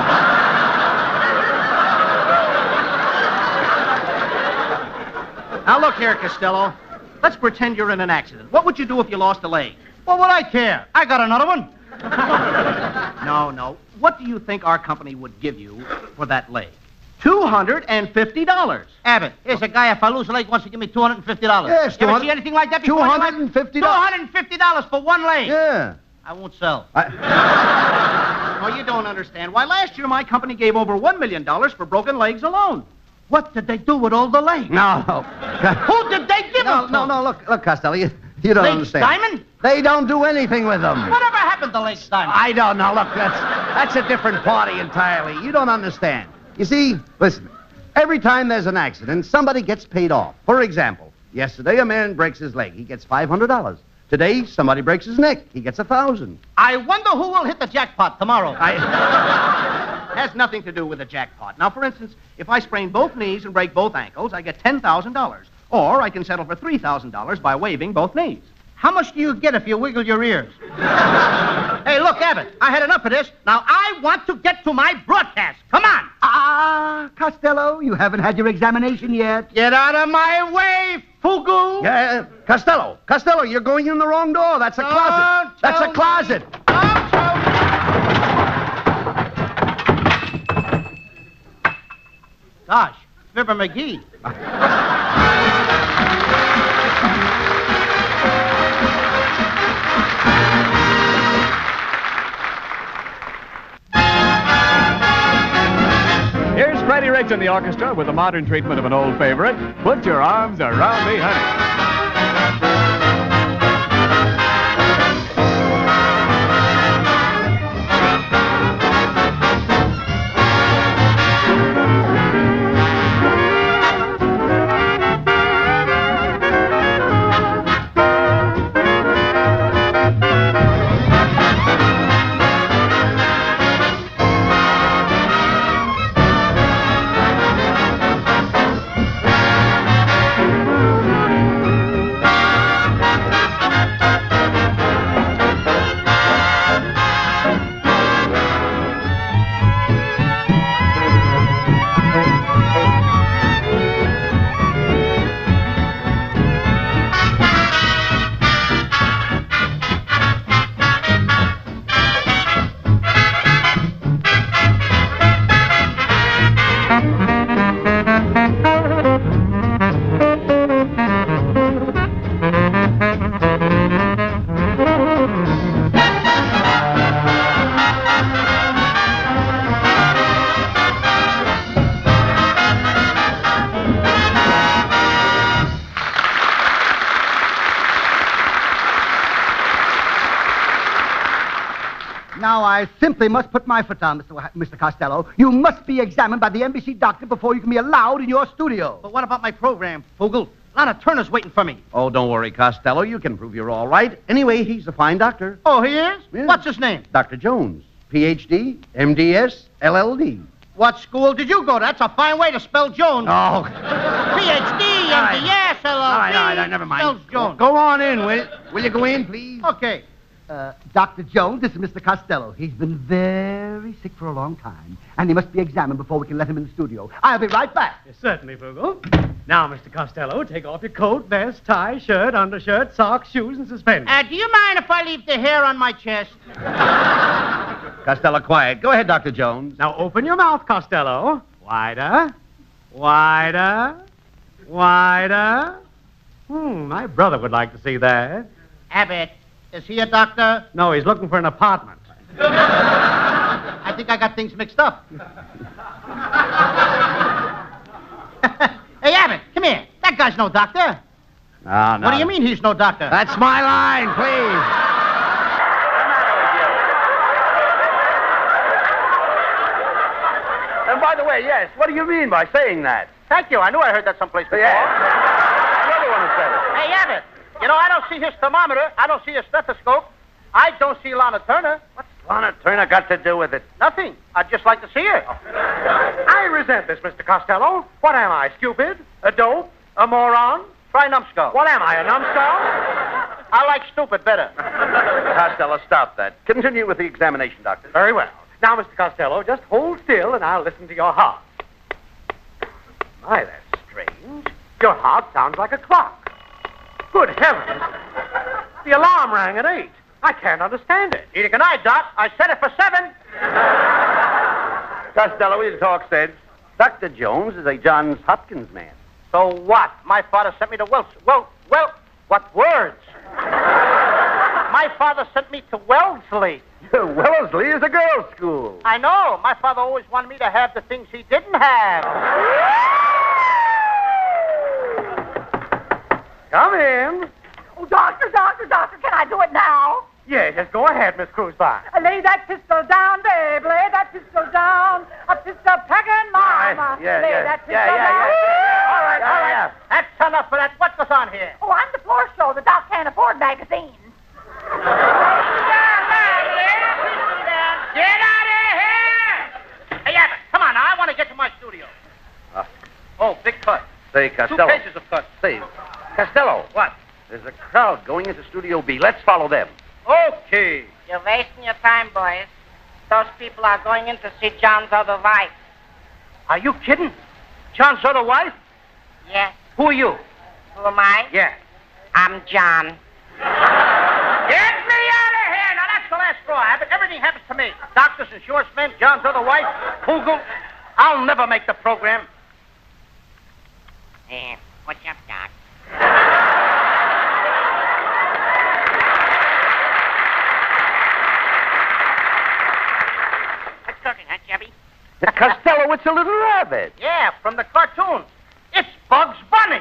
Now, look here, Costello. Let's pretend you're in an accident. What would you do if you lost a leg? Well, would I care? I got another one. No, no. What do you think our company would give you for that leg? two hundred fifty dollars. Abbott, here's a guy, if I lose a leg, wants to give me two hundred fifty dollars. Yes, you ever see anything like that before? two hundred fifty dollars. two hundred fifty dollars for one leg. Yeah. I won't sell. I... Oh, you don't understand. Why, last year my company gave over one million dollars for broken legs alone. What did they do with all the legs? No. Who did they give No, them no, to? no, look, look, Costello, you, you don't Legs understand. Diamond? They don't do anything with them. Whatever happened to Legs Diamond? I don't know. Look, that's, that's a different party entirely. You don't understand. You see, listen, every time there's an accident, somebody gets paid off. For example, yesterday a man breaks his leg. He gets five hundred dollars. Today, somebody breaks his neck. He gets a thousand. I wonder who will hit the jackpot tomorrow. I... Has nothing to do with the jackpot. Now, for instance, if I sprain both knees and break both ankles, I get ten thousand dollars. Or I can settle for three thousand dollars by waiving both knees. How much do you get if you wiggle your ears? Hey, look, Abbott, I had enough of this. Now, I want to get to my broadcast. Come on. Ah, Costello, you haven't had your examination yet. Get out of my way, Fugu? Yeah, Costello. Costello, you're going in the wrong door. That's a Don't closet. That's tell a closet. Gosh, Fibber McGee. Here's Freddie Rich and the orchestra with a modern treatment of an old favorite, Put Your Arms Around Me, Honey. Now, I simply must put my foot down, Mister Wa- Mister Costello. You must be examined by the N B C doctor before you can be allowed in your studio. But what about my program, Fogel? Lana Turner's waiting for me. Oh, don't worry, Costello. You can prove you're all right. Anyway, he's a fine doctor. Oh, he is? Yeah. What's his name? Doctor Jones. P H D, M D S, L L D. What school did you go to? That's a fine way to spell Jones. Oh. P H D, M D S, L L D. All right, all right, all right, never mind. Spells Jones. Go on in, will Will you go in, please? Okay. Uh, Doctor Jones, this is Mister Costello. He's been very sick for a long time, and he must be examined before we can let him in the studio. I'll be right back. Yes, certainly, Fogel. Now, Mister Costello, take off your coat, vest, tie, shirt, undershirt, socks, shoes, and suspenders. Uh, do you mind if I leave the hair on my chest? Costello, quiet. Go ahead, Doctor Jones. Now, open your mouth, Costello. Wider, wider, wider. Hmm, my brother would like to see that. Abbott, is he a doctor? No, he's looking for an apartment. I think I got things mixed up. Hey, Abbott, come here. That guy's no doctor. No, no. What do you mean he's no doctor? That's my line, please. And by the way, yes, what do you mean by saying that? Thank you. I knew I heard that someplace before. Yeah. You're the one who said it. Hey, Abbott, you know, I don't see his thermometer. I don't see his stethoscope. I don't see Lana Turner. What's Lana Turner got to do with it? Nothing. I'd just like to see her. I resent this, Mister Costello. What am I, stupid? A dope? A moron? Try numbskull. What am I, a numbskull? I like stupid better. Costello, stop that. Continue with the examination, Doctor. Very well. Now, Mister Costello, just hold still and I'll listen to your heart. My, that's strange. Your heart sounds like a clock. Good heavens. The alarm rang at eight. I can't understand it. Neither can I, Doc. I set it for seven. Costello, we'll talk sense. Doctor Jones is a Johns Hopkins man. So what? My father sent me to Wells. Well, well, what words? My father sent me to Wellesley. Wellesley is a girls' school. I know. My father always wanted me to have the things he didn't have. Come in. Oh, doctor, doctor, doctor, can I do it now? Yeah, just go ahead, Miss Cruzbach. Uh, Lay that pistol down, babe. Lay that pistol down. A pistol pecking mama. Yeah, Lay yeah, that pistol yeah, yeah, down. yeah, yeah. All right, Yeah, all right. yeah. That's enough for that. What goes on here? Oh, I'm the floor show. The doc can't afford magazines. Get out of here! Hey, Abbott, come on now. I want to get to my studio. Uh, Oh, big cut. say, Two Costello. pages of cuts. Say, Costello. What? There's a crowd going into Studio B. Let's follow them. Okay. You're wasting your time, boys. Those people are going in to see John's other wife. Are you kidding? John's other wife? Yes. Who are you? Who am I? Yeah. I'm John. Get me out of here! Now, that's the last straw, Abbott. Everything happens to me. Doctors, insurance men, John's other wife, Poogle. I'll never make the program. Eh, what's up, Doc? What's cooking, huh, Chubby? Costello, it's a little rabbit. Yeah, from the cartoon. It's Bugs Bunny.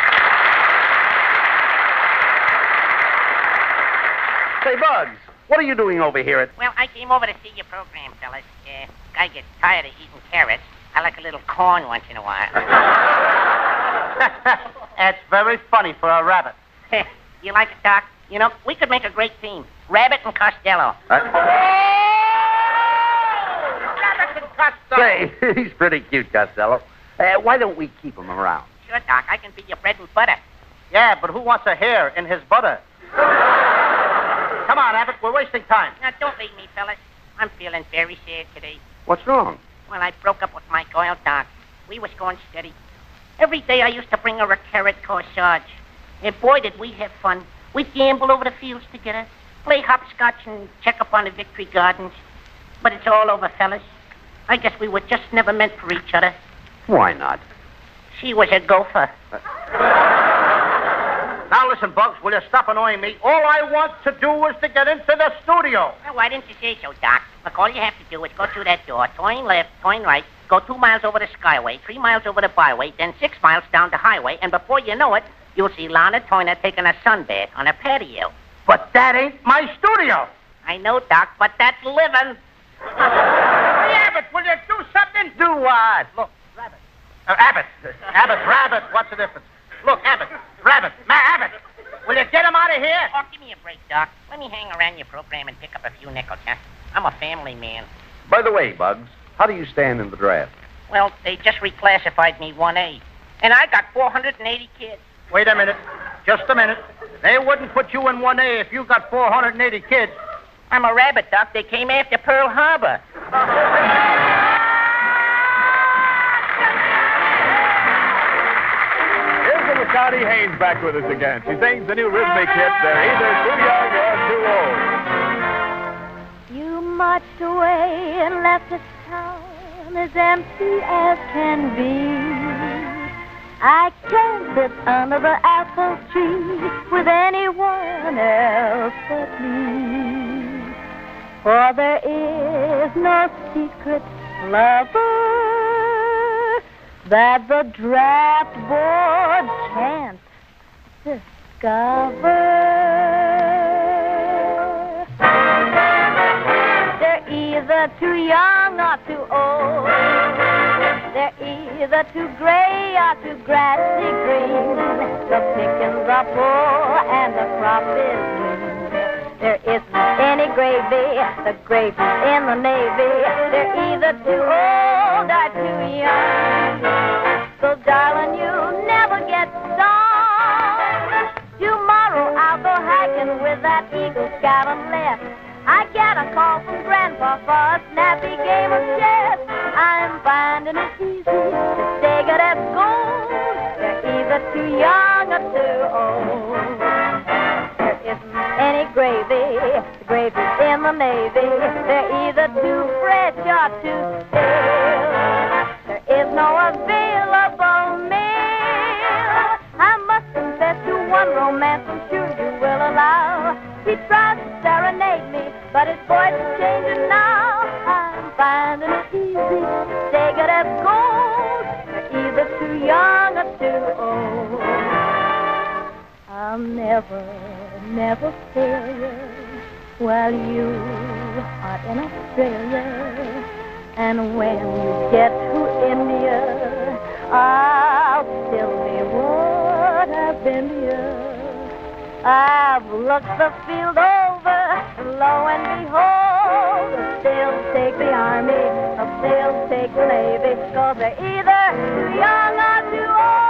Say, Bugs, what are you doing over here at... Well, I came over to see your program, fellas. Uh, guy gets tired of eating carrots. I like a little corn once in a while. That's very funny for a rabbit. You like it, Doc? You know, we could make a great team. Rabbit and Costello. Rabbit and Costello. Say, he's pretty cute, Costello. Uh, why don't we keep him around? Sure, Doc. I can be your bread and butter. Yeah, but who wants a hair in his butter? Come on, Abbott. We're wasting time. Now, don't leave me, fellas. I'm feeling very sad today. What's wrong? Well, I broke up with my girl, Doc. We was going steady. Every day I used to bring her a carrot corsage. And boy, did we have fun. We'd gamble over the fields together, play hopscotch, and check up on the Victory Gardens. But it's all over, fellas. I guess we were just never meant for each other. Why not? She was a gopher. Now listen, Bugs, will you stop annoying me? All I want to do is to get into the studio. Well, why didn't you say so, Doc? Look, all you have to do is go through that door, turn left, turn right, go two miles over the Skyway, three miles over the byway, then six miles down the highway, and before you know it, you'll see Lana Turner taking a sunbath on a patio. But that ain't my studio. I know, Doc, but that's living. Hey, Abbott, will you do something? Do what? Look, Rabbit. Uh, Abbott. Abbott, Rabbit, what's the difference? Look, Abbott, Rabbit, Ma Abbott. Will you get him out of here? Oh, give me a break, Doc. Let me hang around your program and pick up a few nickels, huh? I'm a family man. By the way, Bugs, how do you stand in the draft? Well, they just reclassified me one A. And I got four hundred eighty kids. Wait a minute. Just a minute. They wouldn't put you in one A if you got four hundred eighty kids. I'm a rabbit, Doc. They came after Pearl Harbor. Here's little Connie Haynes back with us again. She sings the new rhythmic hit, They're Either Too Young or Too Old. You marched away and left this town as empty as can be. I can't sit under the apple tree with anyone else but me. For there is no secret lover that the draft board can't discover. They're either too young or too old. They're either too gray or too grassy green. The pickings are full and the crop is lean. There isn't any gravy, the gravy's in the Navy. They're either too old or too young. So, darling, you never get stung. Tomorrow I'll go hiking with that Eagle Scout on left. I get a call from Grandpa for a snappy game of chess. I'm finding it easy to stay good as gold. They're either too young or too old. There isn't any gravy, the gravy's in the Navy. They're either too fresh or too stale. There is no available meal. I must confess to one romance I'm sure you will allow. He tries to serenade me, but his voice is changing now. I'm finding it easy to stay good as gold. You're either too young or too old. I'll never, never fail you while you are in Australia. And when you get to India, I'll still be what I've been here. I've looked the field over, and lo and behold, the sails take the army, the sails take the navy, 'cause they're either too young or too old.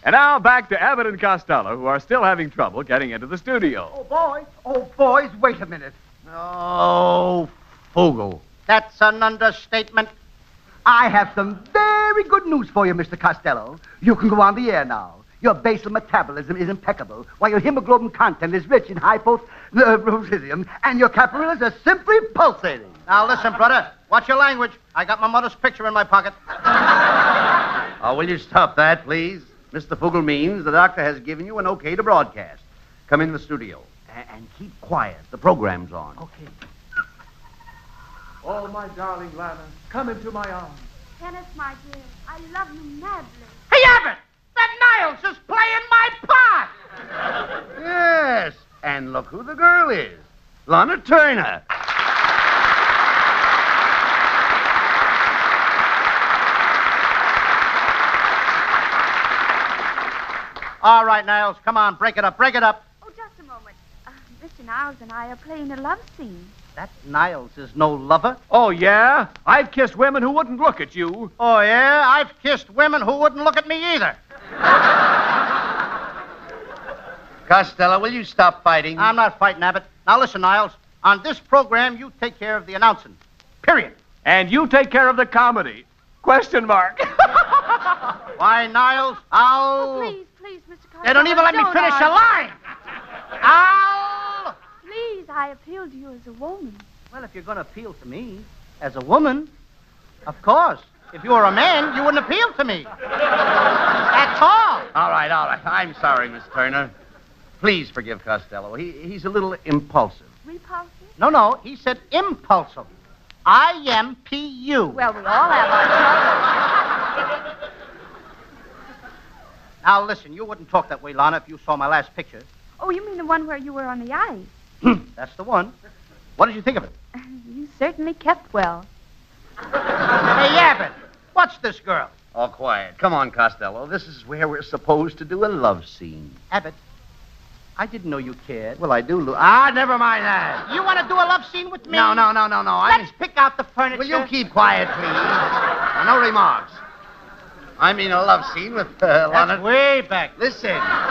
And now back to Abbott and Costello, who are still having trouble getting into the studio. Oh, boys. Oh, boys, wait a minute. Oh, Fogel. That's an understatement. I have some very good news for you, Mister Costello. You can go on the air now. Your basal metabolism is impeccable, while your hemoglobin content is rich in hypothetium, and your capillaries are simply pulsating. Now, listen, brother. Watch your language. I got my mother's picture in my pocket. Oh, will you stop that, please? Mister Fogel means the doctor has given you an okay to broadcast. Come in the studio. And, and keep quiet. The program's on. Okay. Oh, my darling Lana, come into my arms. Kenneth, my dear, I love you madly. Hey, Abbott! That Niles is playing my part! Yes, and look who the girl is. Lana Turner. All right, Niles, come on, break it up, break it up. Oh, just a moment. Uh, Mister Niles and I are playing a love scene. That Niles is no lover. Oh, yeah? I've kissed women who wouldn't look at you. Oh, yeah? I've kissed women who wouldn't look at me either. Costello, will you stop fighting? I'm not fighting, Abbott. Now, listen, Niles. On this program, you take care of the announcing. Period. And you take care of the comedy. Question mark. Why, Niles, I'll... Oh, please, please, Mister Costello. They don't even let me don't finish argue. a line. I'll... Please, I appeal to you as a woman. Well, if you're going to appeal to me as a woman, of course. If you were a man, you wouldn't appeal to me. That's all. All right, all right. I'm sorry, Miss Turner. Please forgive Costello. He, he's a little impulsive. Repulsive? No, no, he said impulsive. I M P U. Well, we all have our troubles. Now, listen, you wouldn't talk that way, Lana, if you saw my last picture. Oh, you mean the one where you were on the ice? That's the one. What did you think of it? You certainly kept well. Hey, Abbott, what's this girl? All quiet. Come on, Costello. This is where we're supposed to do a love scene. Abbott, I didn't know you cared. Well, I do, Lou. Ah, never mind that. You want to do a love scene with me? No, no, no, no, no. Let's pick out the furniture. Will you keep quiet, please? Now, no remarks. I mean a love scene with uh, Lana. That's way back. Listen.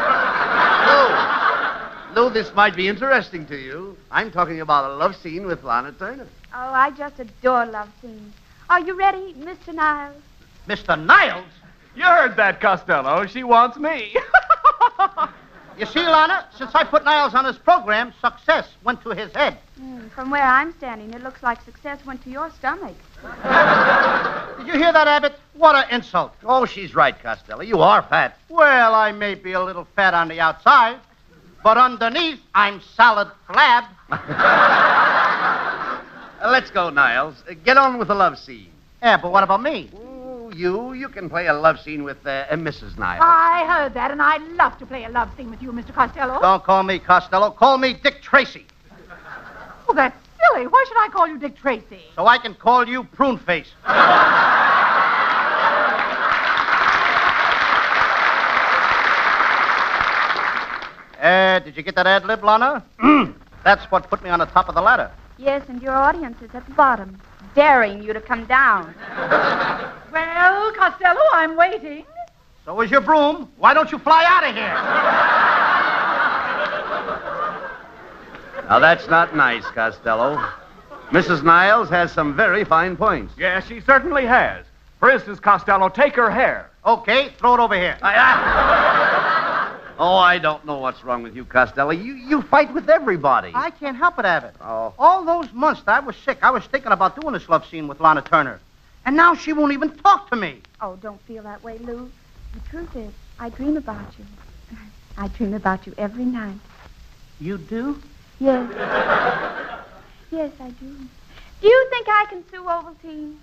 Lou. Lou, this might be interesting to you. I'm talking about a love scene with Lana Turner. Oh, I just adore love scenes. Are you ready, Mister Niles? Mister Niles? You heard that, Costello. She wants me. You see, Lana, since I put Niles on his program, success went to his head. Mm, from where I'm standing, it looks like success went to your stomach. Did you hear that, Abbott? What an insult. Oh, she's right, Costello. You are fat. Well, I may be a little fat on the outside, but underneath, I'm solid flab. uh, let's go, Niles. Uh, get on with the love scene. Yeah, but what about me? Oh, you. You can play a love scene with uh, uh, Missus Niles. I heard that, and I'd love to play a love scene with you, Mister Costello. Don't call me Costello. Call me Dick Tracy. Oh, that's silly. Why should I call you Dick Tracy? So I can call you Prune Face. Uh, did you get that ad lib, Lana? That's what put me on the top of the ladder. Yes, and your audience is at the bottom, daring you to come down. Well, Costello, I'm waiting. So is your broom. Why don't you fly out of here? Now, that's not nice, Costello. Missus Niles has some very fine points. Yes, she certainly has. For instance, Costello, take her hair. Okay, throw it over here. I, I... Oh, I don't know what's wrong with you, Costello. You you fight with everybody. I can't help it, Abbott. Oh. All those months that I was sick, I was thinking about doing this love scene with Lana Turner. And now she won't even talk to me. Oh, don't feel that way, Lou. The truth is, I dream about you. I dream about you every night. You do? Yes. Yes, I do. Do you think I can sue Ovaltine?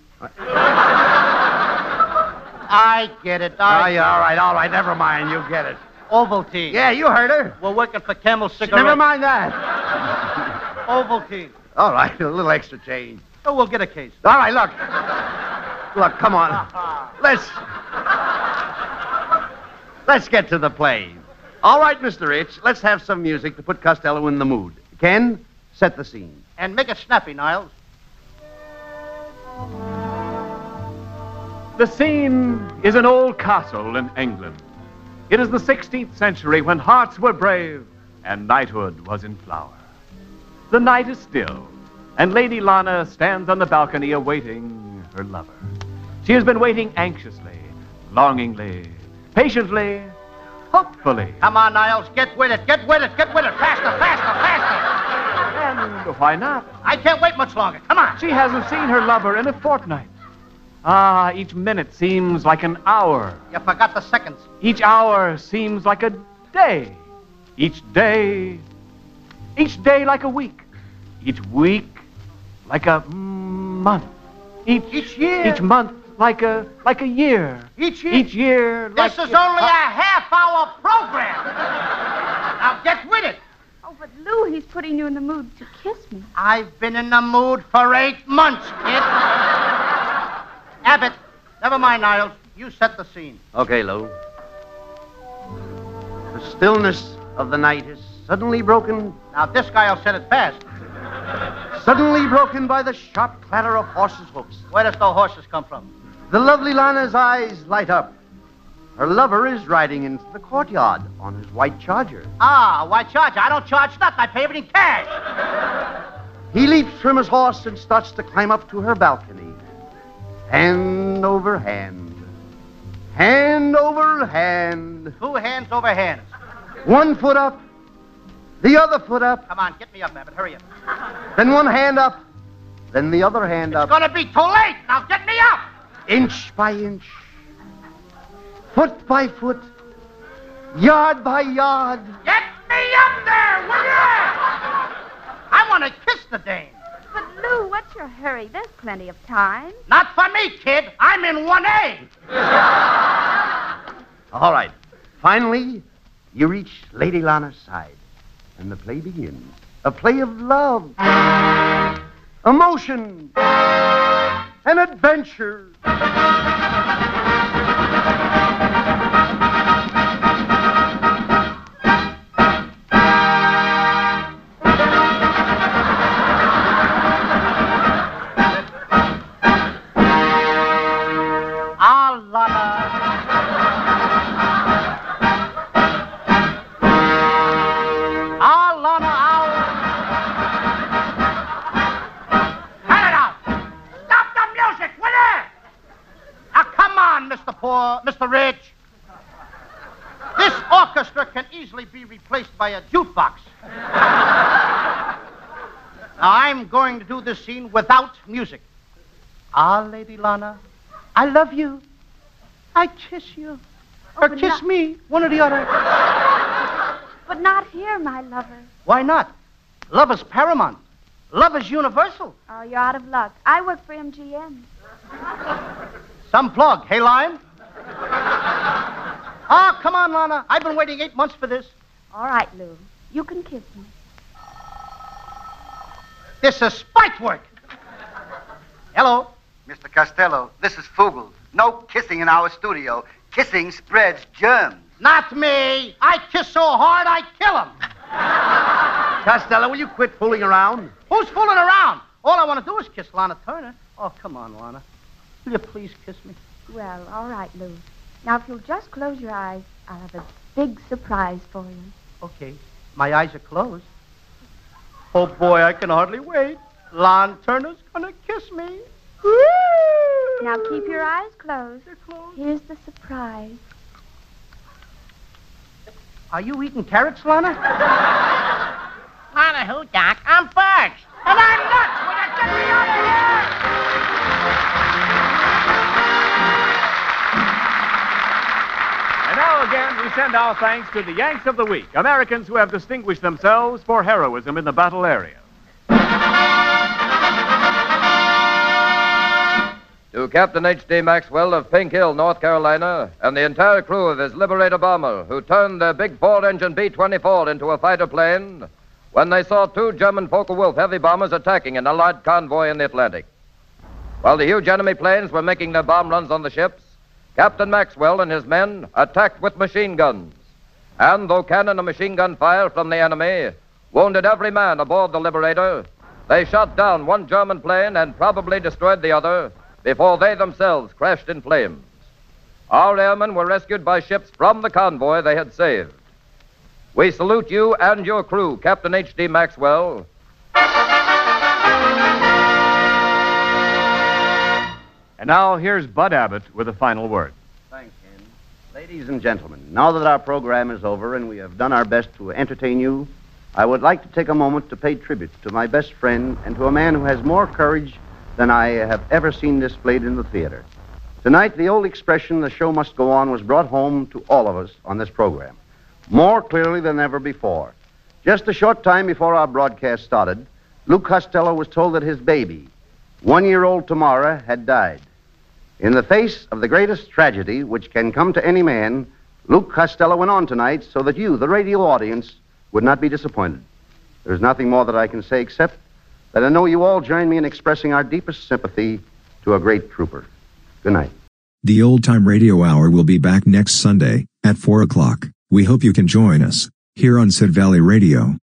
I get it. I Oh, yeah, all right, all right. Never mind. You get it. Ovaltine. Yeah, you heard her. We're working for Camel Cigarettes. Never mind that. Ovaltine. All right, a little extra change. Oh, we'll get a case. All right, look. Look, come on. Let's... Let's get to the play. All right, Mister Rich, let's have some music to put Costello in the mood. Ken, set the scene. And make it snappy, Niles. The scene is an old castle in England. It is the sixteenth century when hearts were brave and knighthood was in flower. The night is still, and Lady Lana stands on the balcony awaiting her lover. She has been waiting anxiously, longingly, patiently, hopefully. Come on, Niles, get with it, get with it, get with it. Faster, faster, faster. And why not? I can't wait much longer. Come on. She hasn't seen her lover in a fortnight. Ah, each minute seems like an hour. You forgot the seconds. Each hour seems like a day. Each day, each day like a week. Each week like a month. Each, each year. Each month like a like a year. Each year. Each year like This is a, only a half-hour program. Now get with it. Oh, but Lou, he's putting you in the mood to kiss me. I've been in the mood for eight months, kid. Abbott, never mind, Niles. You set the scene. Okay, Lou. The stillness of the night is suddenly broken. Now, this guy'll set it fast. Suddenly broken by the sharp clatter of horses' hoofs. Where does the horses come from? The lovely Lana's eyes light up. Her lover is riding into the courtyard on his white charger. Ah, why charge? I don't charge nothing. I pay everything cash. He leaps from his horse and starts to climb up to her balcony. Hand over hand. Hand over hand. Two hands over hands. One foot up. The other foot up. Come on, get me up, Abbott. Hurry up. Then one hand up. Then the other hand up. It's gonna be too late. Now get me up. Inch by inch. Foot by foot. Yard by yard. Get me up there, will you? I want to kiss the dame. But, Lou, what's your hurry? There's plenty of time. Not for me, kid. I'm in one A. All right. Finally, you reach Lady Lana's side, and the play begins. A play of love, emotion, and adventure. Mister Rich, this orchestra can easily be replaced by a jukebox. Now, I'm going to do this scene without music. Ah, Lady Lana, I love you. I kiss you. Oh, or kiss not... me, one or the other. But not here, my lover. Why not? Love is paramount. Love is universal. Oh, you're out of luck. I work for M G M. Some plug. Hey, Lion? Ah, come on, Lana. I've been waiting eight months for this. All right, Lou. You can kiss me. This is spite work. Hello. Mister Costello, this is Fugel. No kissing in our studio. Kissing spreads germs. Not me. I kiss so hard I kill him. Costello, will you quit fooling around? Who's fooling around? All I want to do is kiss Lana Turner. Oh, come on, Lana. Will you please kiss me? Well, all right, Lou. Now, if you'll just close your eyes, I'll have a big surprise for you. Okay. My eyes are closed. Oh, boy, I can hardly wait. Lon Turner's gonna kiss me. Now, keep your eyes closed. They're closed. Here's the surprise. Are you eating carrots, Lana? Lana who, Doc? I'm first. And I'm nuts. Will you get me out of here? And now again, we send our thanks to the Yanks of the Week, Americans who have distinguished themselves for heroism in the battle area. To Captain H D Maxwell of Pink Hill, North Carolina, and the entire crew of his Liberator bomber, who turned their big Ford-engine B twenty-four into a fighter plane when they saw two German Focke-Wulf heavy bombers attacking an Allied convoy in the Atlantic. While the huge enemy planes were making their bomb runs on the ships, Captain Maxwell and his men attacked with machine guns. And though cannon and machine gun fire from the enemy wounded every man aboard the Liberator, they shot down one German plane and probably destroyed the other before they themselves crashed in flames. Our airmen were rescued by ships from the convoy they had saved. We salute you and your crew, Captain H D Maxwell. And now here's Bud Abbott with a final word. Thanks, Ken. Ladies and gentlemen, now that our program is over and we have done our best to entertain you, I would like to take a moment to pay tribute to my best friend and to a man who has more courage than I have ever seen displayed in the theater. Tonight, the old expression, the show must go on, was brought home to all of us on this program, more clearly than ever before. Just a short time before our broadcast started, Luke Costello was told that his baby, one-year-old Tamara, had died. In the face of the greatest tragedy which can come to any man, Luke Costello went on tonight so that you, the radio audience, would not be disappointed. There's nothing more that I can say except that I know you all join me in expressing our deepest sympathy to a great trooper. Good night. The Old Time Radio Hour will be back next Sunday at four o'clock. We hope you can join us here on Sid Valley Radio.